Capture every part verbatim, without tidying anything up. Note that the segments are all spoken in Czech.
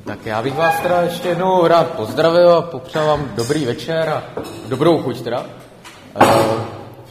Tak já bych vás teda ještě jednou rád pozdravil a popřál vám dobrý večer a dobrou chuť teda. Uh,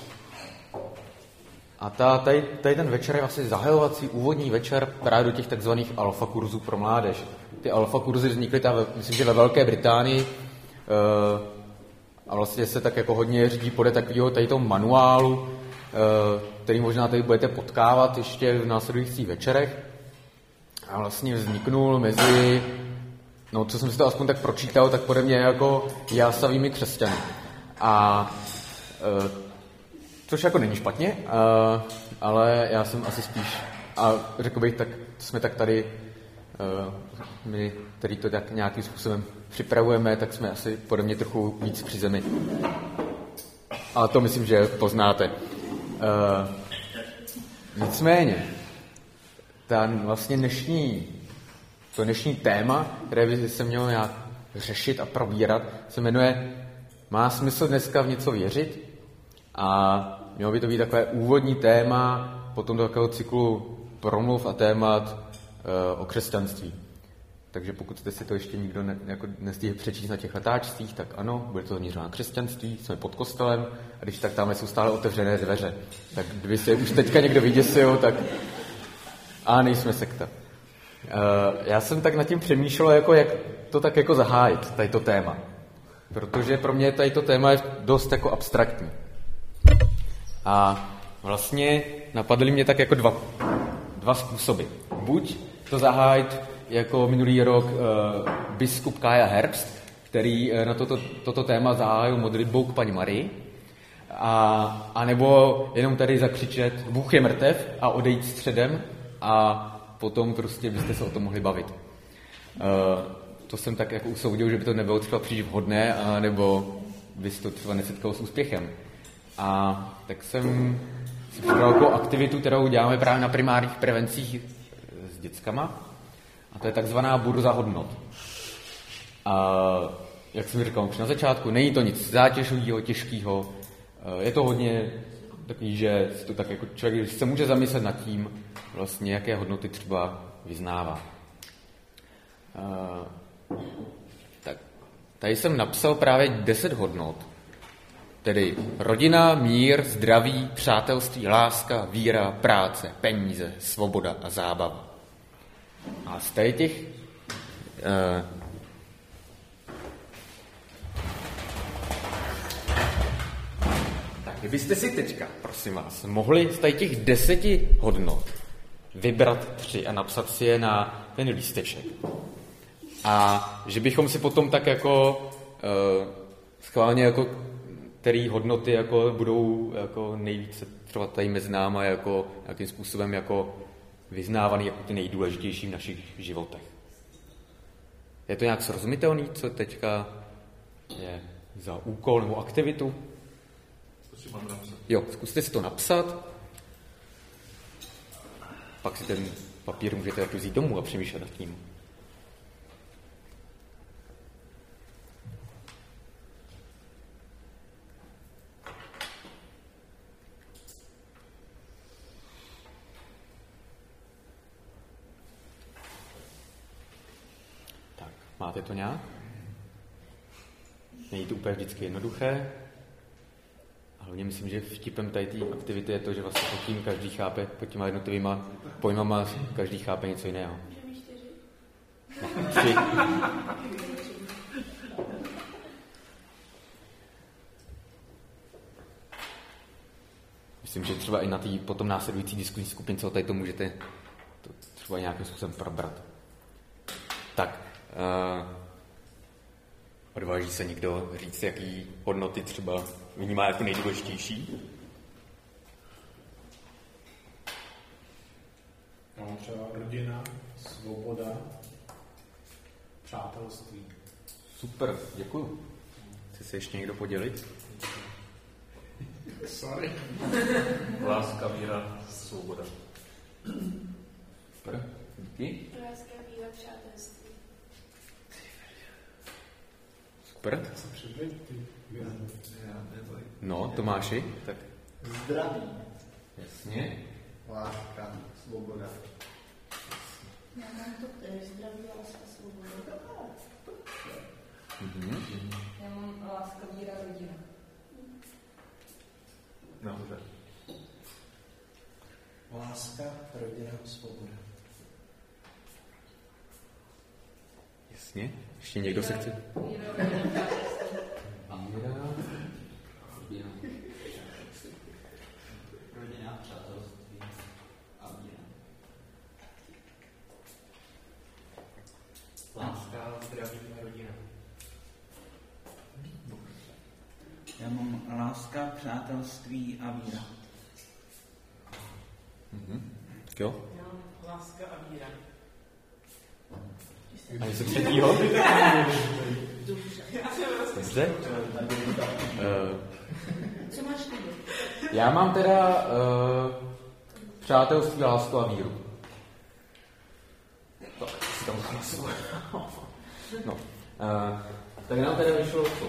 a ta, tady, tady ten večer je asi zahajovací úvodní večer právě do těch takzvaných alfa kurzů pro mládež. Ty alfa kurzy vznikly tam, myslím, že ve Velké Británii uh, a vlastně se tak jako hodně řídí podle takového tady toho manuálu, uh, který možná tady budete potkávat ještě v následujících večerech. A vlastně vzniknul mezi, no co jsem si to aspoň tak pročítal, tak podle mě jako jásavými křesťany. A e, což jako není špatně, e, ale já jsem asi spíš, a řekl bych, tak jsme tak tady, e, my, který to tak nějakým způsobem připravujeme, tak jsme asi podle mě trochu víc při zemi. Ale to myslím, že poznáte. E, nicméně, ten vlastně dnešní, to dnešní téma, které by se mělo nějak řešit a probírat, se jmenuje Má smysl dneska v něco věřit? A mělo by to být takové úvodní téma potom do takového cyklu promluv a témat e, o křesťanství. Takže pokud jste si to ještě nikdo ne, jako nestihl přečíst na těch letáčcích, tak ano, bude to zaměřeno na křesťanství, jsme pod kostelem a když tak tamhle jsou stále otevřené dveře. Tak kdyby se už teďka někdo vyděsil, tak a nejsme sekta. Já jsem tak nad tím přemýšlel, jako jak to tak jako zahájit, tady to téma. Protože pro mě tady to téma je dost jako abstraktní. A vlastně napadly mě tak jako dva, dva způsoby. Buď to zahájit jako minulý rok uh, biskup Kaja Herbst, který uh, na toto, toto téma zahájil modlitbou k Paní Marii, a, a nebo jenom tady zakřičet Bůh je mrtev a odejít středem a potom prostě byste se o tom mohli bavit. Uh, to jsem tak jako usoudil, že by to nebylo třeba příliš vhodné, a nebo by se to třeba nesetkalo s úspěchem. A tak jsem si připravil jako aktivitu, kterou děláme právě na primárních prevencích s dětskama. A to je takzvaná burza hodnot. A jak jsem říkal už na začátku, není to nic zátěžového, těžkého. Je to hodně takový, že to tak jako člověk se může zamyslet nad tím, vlastně, jaké hodnoty třeba vyznává. Uh, tak, tady jsem napsal právě deset hodnot, tedy rodina, mír, zdraví, přátelství, láska, víra, práce, peníze, svoboda a zábava. A z tady těch uh, tak kdybyste si teďka, prosím vás, mohli z tady těch deseti hodnot vybrat tři a napsat si je na ten lísteček. A že bychom si potom tak jako uh, schválně jako který hodnoty jako budou jako nejvíce třeba tady mezi náma jako nějakým způsobem jako vyznávaný jako ty nejdůležitější v našich životech. Je to nějak srozumitelný, co teďka je za úkol nebo aktivitu? To si mám napsat. Jo, zkuste si to napsat. Pak si ten papír můžete taky vzít domů a přemýšlet nad tím. Tak, máte to nějak? Není to úplně vždycky jednoduché. A hlavně myslím, že vtipem tady té aktivity je to, že vlastně pod tím každý chápe, pod těma jednotlivýma pojmama každý chápe něco jiného. Tři. Myslím, že třeba i na té potom následující diskusní skupince tady to můžete to třeba nějakým způsobem probrat. Tak, uh, odváží se někdo říct, jaký hodnoty třeba vnímá jako nejdůležitější? No, třeba rodina, svoboda, přátelství. Super, děkuju. Chce se ještě někdo podělit? Sorry. Láska, víra, svoboda. Super, díky. Láska, víra, přátelství. Super. Já, No, Tomáši, tak Zdraví, jasně. láska, svoboda. Já mám to též, zdraví, láska, svoboda. Mm-hmm. Já mám láska, víra, rodina. Nahoře. Láska, rodina, svoboda. Jasně. Ještě někdo se chce? Víra, rodina, Víra. Rodina. Rodina, přátelství a víra. Láska, zdraví a rodina. Já mám láska, přátelství a víra. Mhm. Jo? Já mám láska a víra. A něco třetího? Dobře. Uh, Co máš ty? já mám teda uh, přátelství, lásku a víru. Tak, si tam hlasu. No. Uh, tak nám teda vyšlo co?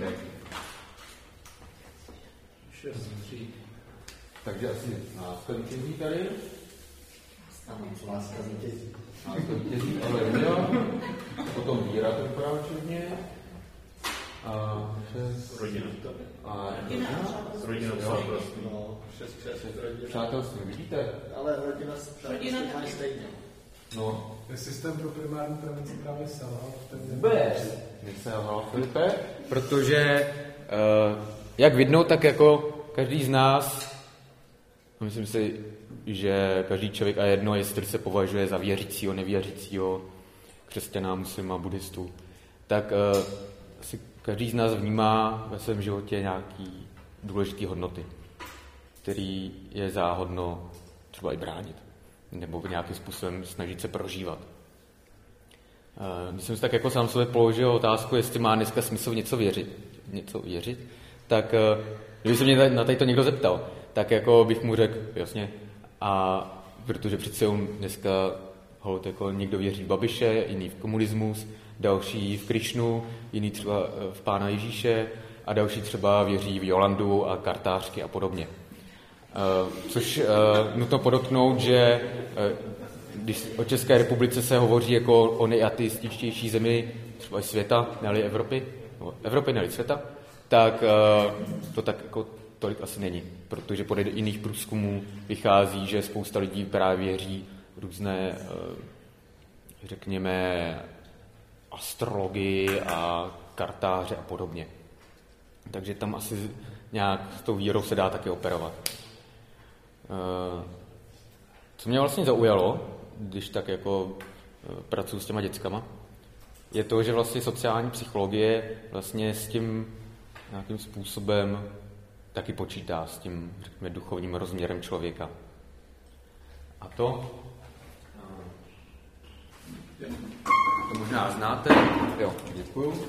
Šest, tři. Takže asi láska vítězí tady. Láska vítězí. Láska vítězí, ale rodina. Potom víra, to vypadá čudně. A šest. Rodina. A Rodina a S přátelství. rodinou přátelství. No, šest, šest, rodina. přátelství, vidíte? Ale rodina s přátelstvím Rodina mají taky. stejně. No, Ten systém pro primární prevenci právě selhal. vůbec neselhal, Filipe, protože uh, jak vidno, tak jako každý z nás, myslím si, že každý člověk a jedno, jestli se považuje za věřícího, nevěřícího, křesťana, muslima, buddhistu, tak uh, asi každý z nás vnímá ve svém životě nějaký důležitý hodnoty, který je záhodno třeba i bránit, nebo nějakým způsobem snažit se prožívat. Když jsem si tak jako sám sobě položil otázku, jestli má dneska smysl něco věřit, něco věřit, tak kdyby se mě na tady to někdo zeptal, tak jako bych mu řekl, jasně, a protože přece on dneska holt jako někdo věří v Babiše, jiný v komunismus, další v Krišnu, jiný třeba v Pána Ježíše a další třeba věří v Jolandu a kartářky a podobně. Což nutno podotknout, že když o České republice se hovoří jako o nejateističtější zemi třeba i světa, ne-li Evropy, nebo Evropy, ne-li světa, tak to tak jako tolik asi není, protože podle jiných průzkumů vychází, že spousta lidí právě věří různé, řekněme, astrologii a kartáře a podobně. Takže tam asi nějak s tou vírou se dá také operovat. Co mě vlastně zaujalo, když tak jako pracuji s těma dětskama, je to, že vlastně sociální psychologie vlastně s tím nějakým způsobem taky počítá s tím, řekněme, duchovním rozměrem člověka. A to, to možná znáte. Jo, děkuju.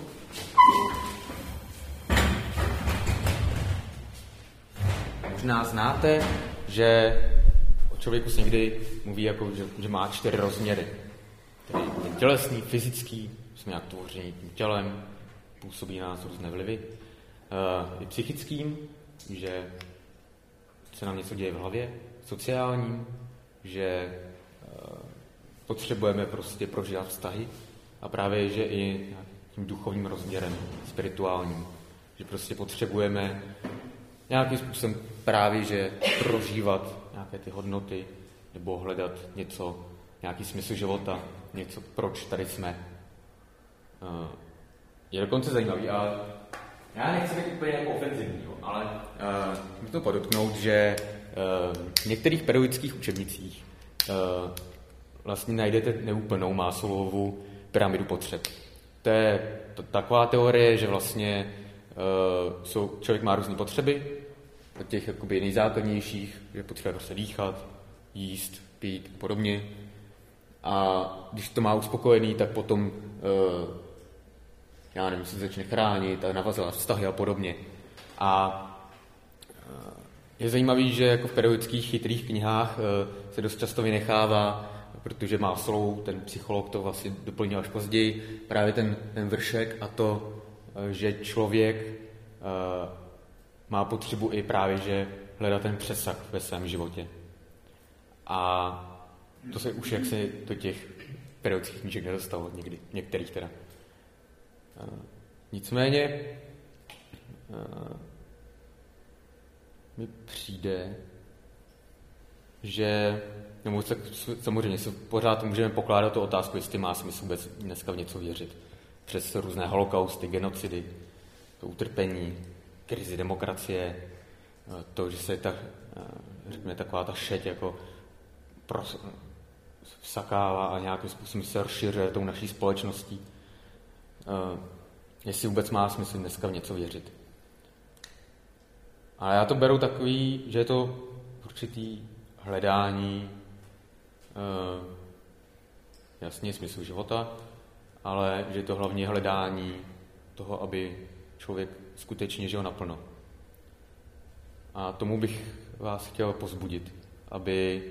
Možná znáte, že o člověku se někdy mluví, jako, že, že má čtyři rozměry. Tedy ten tělesný, fyzický, jsme nějak tvoření tím tělem, působí na nás různé vlivy. Uh, I psychickým, že se nám něco děje v hlavě, sociálním, že uh, potřebujeme prostě prožívat vztahy a právě, že i tím duchovním rozměrem, spirituálním, že prostě potřebujeme nějakým způsobem právě, že prožívat nějaké ty hodnoty nebo hledat něco, nějaký smysl života, něco, proč tady jsme. Uh, je dokonce zajímavý, ale já nechci být úplně jako ofenzivní, ale uh, můžu podotknout, že uh, v některých pedagogických učebnicích uh, vlastně najdete neúplnou Maslowovu pyramidu potřeb. To je to, taková teorie, že vlastně uh, jsou, člověk má různé potřeby, od těch jakoby nejzákladnějších, že potřebuje prostě dýchat, jíst, pít a podobně. A když to má uspokojený, tak potom uh, já nevím, se začne chránit a navazovat vztahy a podobně. A uh, je zajímavý, že jako v pedagogických chytrých knihách uh, se dost často vynechává, protože Maslow, ten psycholog, to vlastně doplnil až později, právě ten, ten vršek a to, uh, že člověk uh, má potřebu i právě, že hledat ten přesah ve svém životě. A to se už jak se do těch periodických knížek nedostal někdy, některých teda. Uh, nicméně uh, mi přijde, že nebo se, samozřejmě se pořád můžeme pokládat tu otázku, jestli má smysl vůbec dneska v něco věřit. Přes různé holokausty, genocidy, to utrpení, krizi demokracie, to, že se ta, řekněme, taková ta šeť jako pros, vsakává a nějakým způsobem se rozšiřuje tou naší společností. Jestli vůbec má smysl dneska v něco věřit. Ale já to beru takový, že je to určitý hledání uh, jasně smyslu života, ale že je to hlavně hledání toho, aby člověk skutečně žil naplno. A tomu bych vás chtěl povzbudit, aby,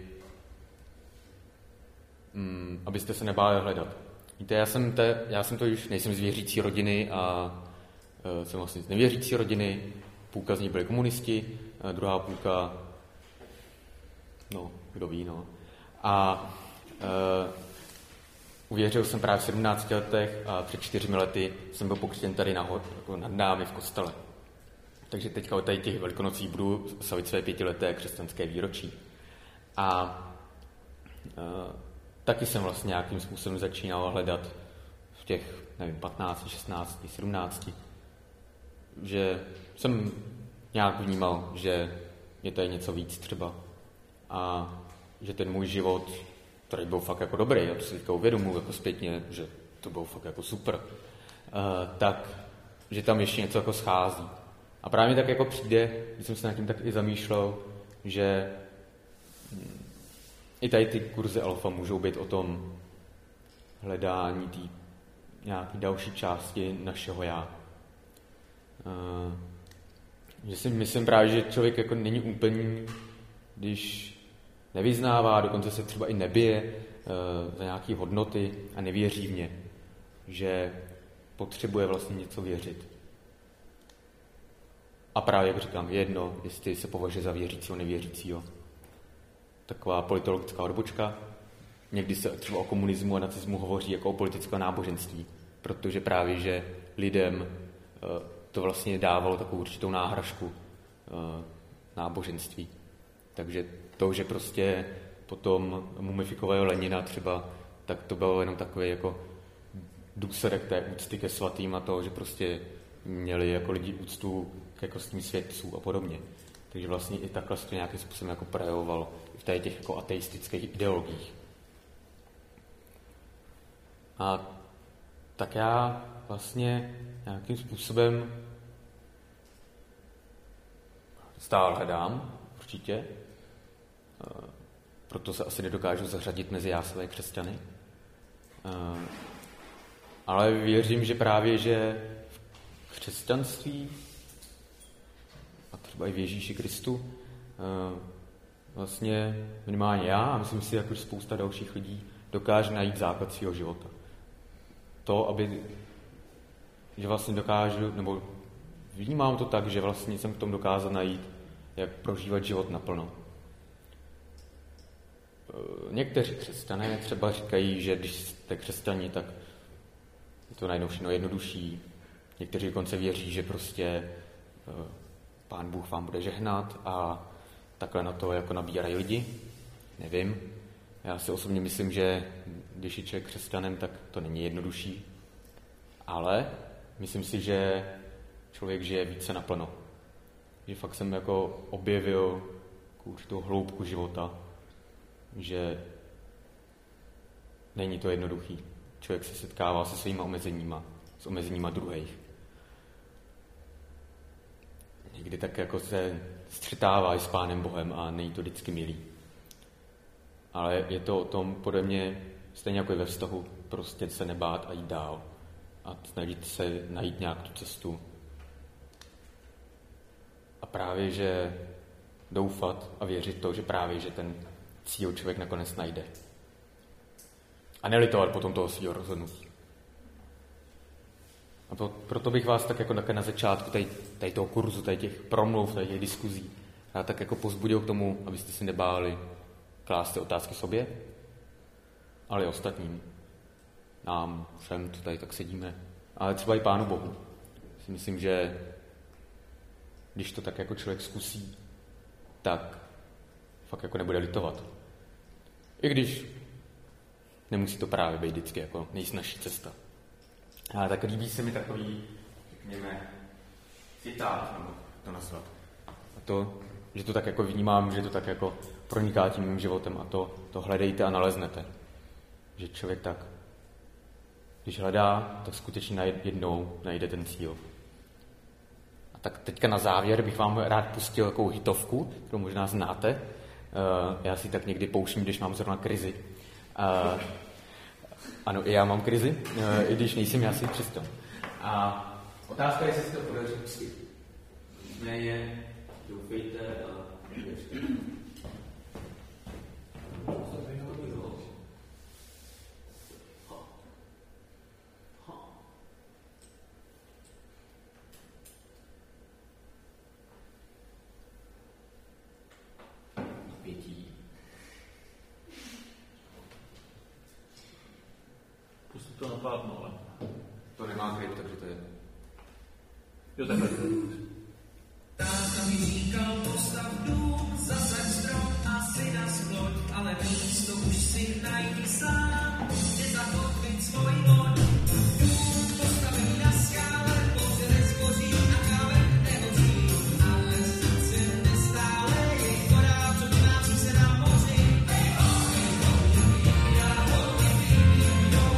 um, abyste se nebáli hledat. Víte, já jsem, te, já jsem to už, nejsem z věřící rodiny a uh, jsem vlastně z nevěřící rodiny, půlka z nich byli komunisti, a druhá půlka, no, kdo ví, no. A uh, uvěřil jsem právě v sedmnácti letech a před čtyřmi lety jsem byl pokřtěn tady nahoře, jako nad námi v kostele. Takže teďka od tady těch Velikonocí budu slavit své pětileté křesťanské výročí. A uh, taky jsem vlastně nějakým způsobem začínal hledat v těch, nevím, patnácti, šestnácti, sedmnácti, že jsem nějak vnímal, že je tady něco víc třeba a že ten můj život, který byl fakt jako dobrý, já to si teďka uvědomuji jako zpětně, že to bylo fakt jako super, uh, tak, že tam ještě něco jako schází. A právě tak jako přijde, když jsem se nad tím tak i zamýšlel, že i tady ty kurzy alfa můžou být o tom hledání té nějaké další části našeho já. Uh, že si myslím právě, že člověk jako není úplný, když nevyznává, dokonce se třeba i nebije uh, za nějaké hodnoty a nevěří v ně, že potřebuje vlastně něco věřit. A právě, jak říkám, jedno, jestli se považuje za věřícího, nevěřícího. Taková politologická odbočka. Někdy se třeba o komunismu a nacismu hovoří jako o politickém náboženství, protože právě, že lidem uh, to vlastně dávalo takovou určitou náhražku uh, náboženství. Takže to, že prostě potom mumifikovali Lenina třeba, tak to bylo jenom takový jako důsledek té úcty ke svatým a to, že prostě měli jako lidi úctu k jako s tím svědců a podobně. Takže vlastně i takhle se to nějakým způsobem jako projevoval v těch, těch jako ateistických ideologiích. A tak já vlastně nějakým způsobem stále hledám, určitě. Proto se asi nedokážu zařadit mezi jásové křesťany. Ale věřím, že právě, že v křesťanství a třeba i v Ježíši Kristu vlastně minimálně já a myslím si, jak už spousta dalších lidí dokáže najít základ svého života. To, aby, že vlastně dokážu, nebo vnímám to tak, že vlastně jsem v tom dokázal najít, jak prožívat život naplno. Někteří křesťané třeba říkají, že když jste křesťani, tak je to najednou všechno jednodušší. Někteří dokonce věří, že prostě Pán Bůh vám bude žehnat a takhle na to jako nabírají lidi. Nevím. Já si osobně myslím, že když je člověk křesťanem, tak to není jednodušší. Ale myslím si, že člověk žije více naplno. Že fakt jsem jako objevil určitou hloubku života, že není to jednoduchý. Člověk se setkává se svýma omezeníma, s omezeníma druhých. Někdy tak jako se střetává i s Pánem Bohem a není to vždycky milý. Ale je to o tom, podle mě, stejně jako i ve vztahu, prostě se nebát a jít dál. A snažit se najít nějak tu cestu. A právě, že doufat a věřit to, že právě, že ten cíl člověk nakonec najde. A nelitovat potom toho svého rozhodnutí. A to, proto bych vás tak jako na začátku tady, tady toho kurzu, tady těch promluv, tady těch diskuzí, já tak jako povzbudil k tomu, abyste si nebáli klást otázky sobě, ale i ostatním. nám všem, co tady tak sedíme, ale třeba i Pánu Bohu. Si myslím, že když to tak jako člověk zkusí, tak fakt jako nebude litovat. I když nemusí to právě být vždycky jako nejsnažší cesta. Ale tak líbí se mi takový, řekněme, citát, nebo to nazvat. A to, že to tak jako vnímám, že to tak jako proniká tím mým životem a to, to hledejte a naleznete. Že člověk tak, když hledá, tak skutečně jednou najde ten cíl. A tak teďka na závěr bych vám rád pustil takovou hitovku, kterou možná znáte. Uh, já si tak někdy pouštím, když mám zrovna krizi. Uh, ano, i já mám krizi, uh, i když nejsem já si přesto. A otázka je, jestli si to podaří pustit. Ne je, doufejte a věřte. Pětí. Pustit to na plátno, ale... To nemá kryt, takže to je... Jo, takhle. Táta mi říkal, postav dům, zasaď strom a si na skloď, ale místo už si najdi sám, kde zakotvit svoj loď. Dům postavený na skále, pouze nezboří a kámen nehoří, ale srdce nestále je korál, co vynácí se na moři. Hej ho, hej ho, já ho, já ho,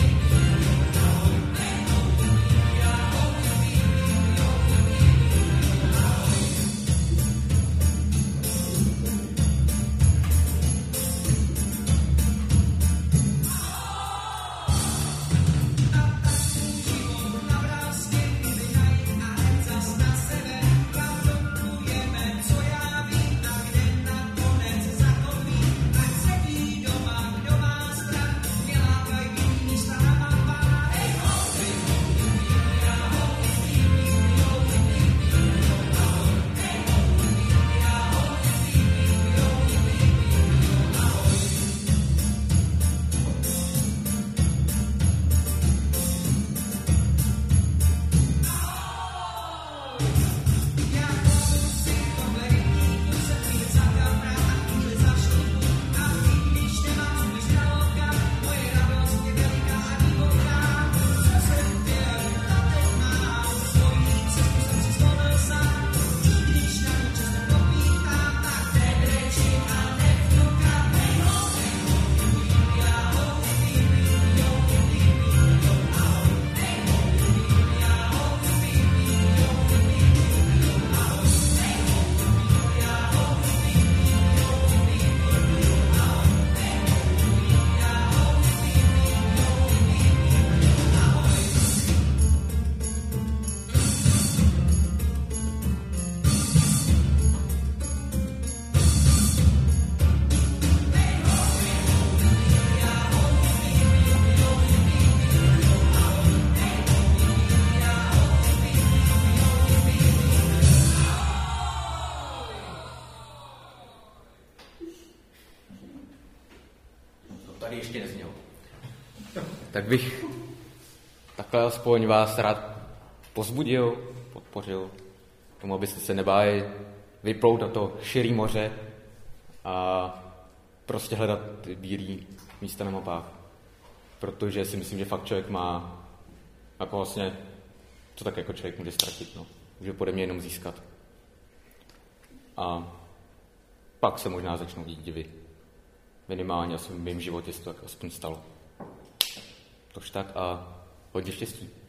Tady ještě neznělo. Tak bych takhle aspoň vás rád pozbudil, podpořil tomu, abyste se nebáli vyplout na to širý moře a prostě hledat ty bílý místa na mapách. Protože si myslím, že fakt člověk má jako vlastně, co tak jako člověk může ztratit, no. Může pode mě jenom získat. A pak se možná začnou dít divy. Minimálně asi v mém životě se to tak aspoň stalo. Tož tak a hodně štěstí.